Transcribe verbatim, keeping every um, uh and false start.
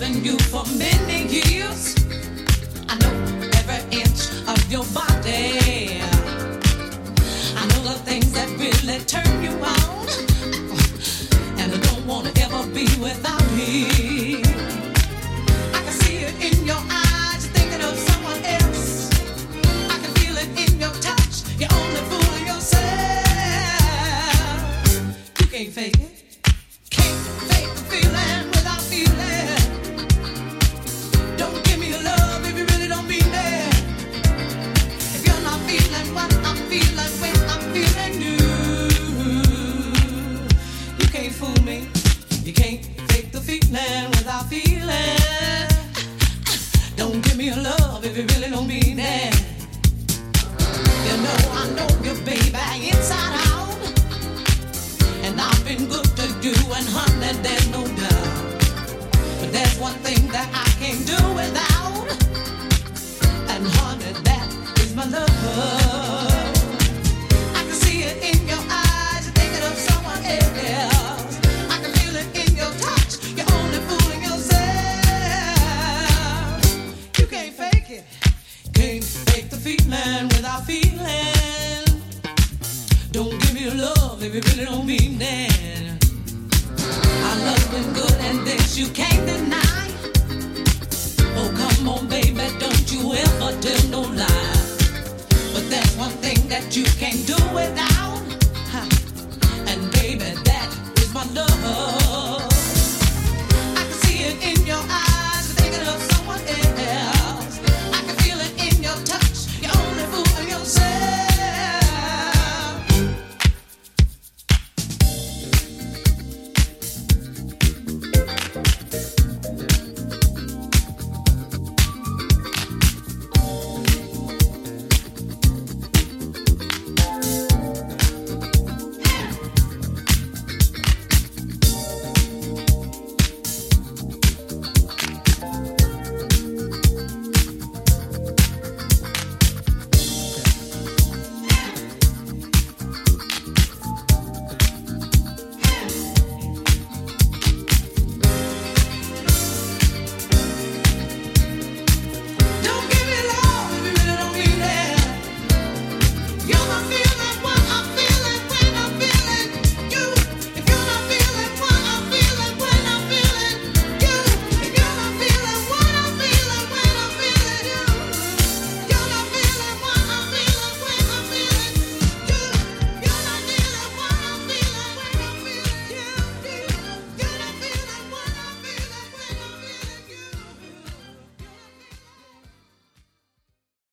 loving you for many years. I know every inch of your body. I know the things that really turn you on. And I don't wanna ever be without me. I can see it in your eyes, you're thinking of someone else. I can feel it in your touch, you're only fooling yourself. You can't fake it. Can't fake the feeling without feeling. Don't give me your love if you really don't mean it. If you're not feeling what I'm feeling when I'm feeling you, you can't fool me. You can't fake the feeling without feeling. Don't give me your love if you really don't mean it. You know I know you, baby, inside out. And I've been good to you, and honey, there's no doubt. But there's one thing that I can't do without, and honey, that is my love. I can see it in your eyes, you're thinking of someone else. I can feel it in your touch, you're only fooling yourself. You can't fake it, can't fake the feeling without feeling. Don't give me your love if you really don't mean that. Our love's been good and this you can't deny. Oh, come on, baby, don't you ever tell no lie. But there's one thing that you can't do without.